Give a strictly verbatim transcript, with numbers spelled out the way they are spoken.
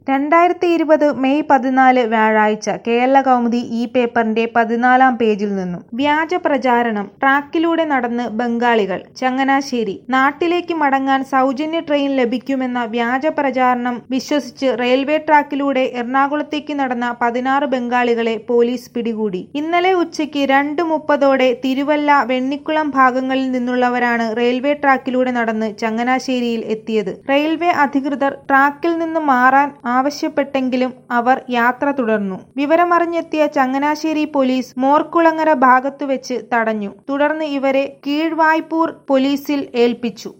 രണ്ടായിരത്തി ഇരുപത് മെയ് പതിനാല് വ്യാഴാഴ്ച കേരളകൗമുദി ഈ പേപ്പറിന്റെ പതിനാലാം പേജിൽ നിന്നും വ്യാജ പ്രചാരണം ട്രാക്കിലൂടെ നടന്ന് ബംഗാളികൾ. ചങ്ങനാശ്ശേരി. നാട്ടിലേക്ക് മടങ്ങാൻ സൗജന്യ ട്രെയിൻ ലഭിക്കുമെന്ന വ്യാജ പ്രചാരണം വിശ്വസിച്ച് റെയിൽവേ ട്രാക്കിലൂടെ എറണാകുളത്തേക്ക് നടന്ന പതിനാറ് ബംഗാളികളെ പോലീസ് പിടികൂടി. ഇന്നലെ ഉച്ചയ്ക്ക് രണ്ട് മുപ്പതോടെ തിരുവല്ല, വെണ്ണിക്കുളം ഭാഗങ്ങളിൽ നിന്നുള്ളവരാണ് റെയിൽവേ ട്രാക്കിലൂടെ നടന്ന് ചങ്ങനാശ്ശേരിയിൽ എത്തിയത്. റെയിൽവേ അധികൃതർ ട്രാക്കിൽ നിന്ന് മാറാൻ ആവശ്യപ്പെട്ടെങ്കിലും അവർ യാത്ര തുടർന്നു. വിവരമറിഞ്ഞെത്തിയ ചങ്ങനാശ്ശേരി പോലീസ് മോർക്കുളങ്ങര ഭാഗത്തുവെച്ച് തടഞ്ഞു. തുടർന്ന് ഇവരെ കീഴ്വായ്പൂർ പോലീസിൽ ഏൽപ്പിച്ചു.